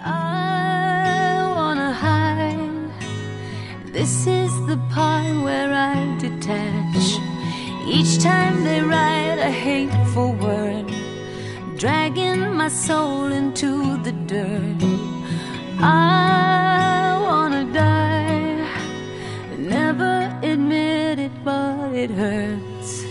I wanna hide. This is the part where I detach. Each time they write a hateful word, dragging my soul into the dirt. I wanna die. Never admit it, but it hurts.